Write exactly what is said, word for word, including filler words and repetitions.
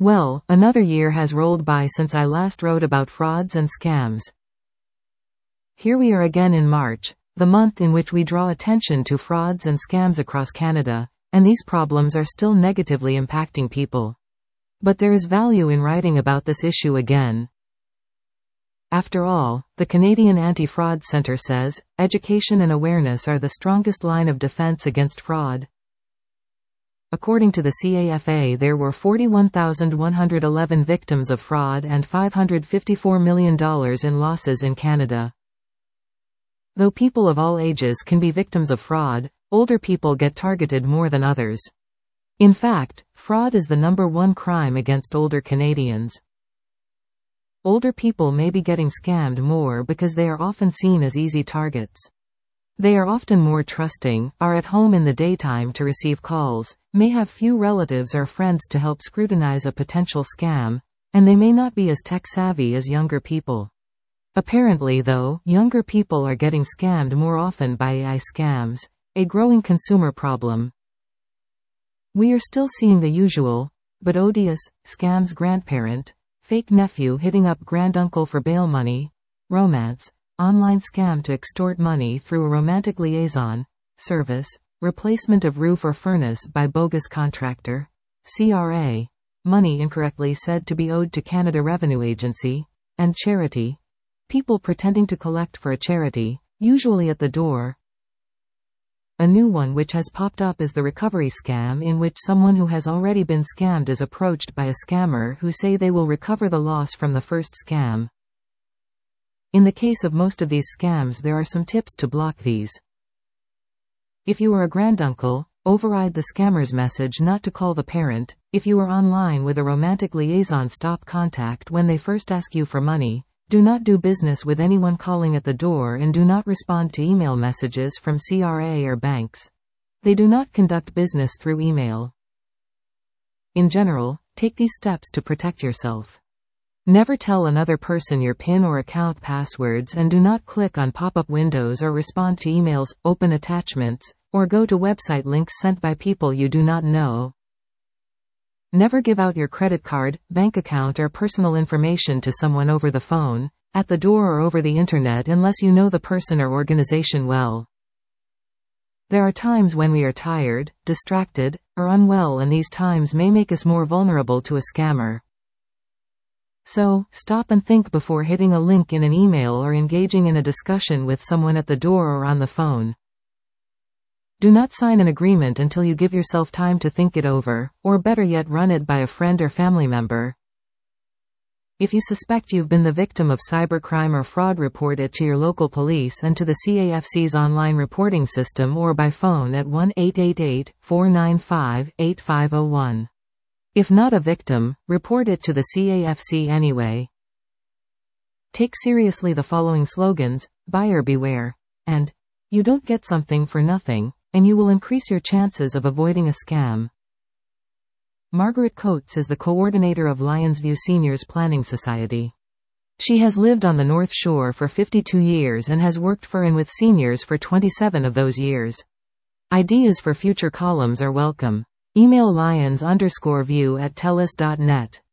Well, another year has rolled by since I last wrote about frauds and scams. Here we are again in March, the month in which we draw attention to frauds and scams across Canada, and these problems are still negatively impacting people. But there is value in writing about this issue again. After all, the Canadian Anti-Fraud Centre says, education and awareness are the strongest line of defense against fraud. According to the C A F A, there were forty-one thousand one hundred eleven victims of fraud and five hundred fifty-four million dollars in losses in Canada. Though people of all ages can be victims of fraud, older people get targeted more than others. In fact, fraud is the number one crime against older Canadians. Older people may be getting scammed more because they are often seen as easy targets. They are often more trusting, are at home in the daytime to receive calls, may have few relatives or friends to help scrutinize a potential scam, and they may not be as tech-savvy as younger people. Apparently though, younger people are getting scammed more often by A I scams, a growing consumer problem. We are still seeing the usual, but odious, scams: grandparent, fake nephew hitting up granduncle for bail money, romance, online scam to extort money through a romantic liaison, service, replacement of roof or furnace by bogus contractor, C R A, money incorrectly said to be owed to Canada Revenue Agency, and charity, people pretending to collect for a charity, usually at the door. A new one which has popped up is the recovery scam, in which someone who has already been scammed is approached by a scammer who say they will recover the loss from the first scam. In the case of most of these scams, there are some tips to block these. If you are a granduncle, override the scammer's message not to call the parent. If you are online with a romantic liaison, stop contact when they first ask you for money. Do not do business with anyone calling at the door, and do not respond to email messages from C R A or banks. They do not conduct business through email. In general, take these steps to protect yourself. Never tell another person your PIN or account passwords, and do not click on pop-up windows or respond to emails, open attachments, or go to website links sent by people you do not know. Never give out your credit card, bank account, or personal information to someone over the phone, at the door, or over the internet unless you know the person or organization well. There are times when we are tired, distracted, or unwell, and these times may make us more vulnerable to a scammer. So, stop and think before hitting a link in an email or engaging in a discussion with someone at the door or on the phone. Do not sign an agreement until you give yourself time to think it over, or better yet, run it by a friend or family member. If you suspect you've been the victim of cybercrime or fraud, report it to your local police and to the C A F C's online reporting system, or by phone at one eight eight eight, four nine five, eight five zero one. If not a victim, report it to the C A F C anyway. Take seriously the following slogans: buyer beware, and you don't get something for nothing, and you will increase your chances of avoiding a scam. Margaret Coates is the coordinator of Lionsview Seniors Planning Society. She has lived on the North Shore for fifty-two years and has worked for and with seniors for twenty-seven of those years. Ideas for future columns are welcome. Email lions underscore view at telus dot net.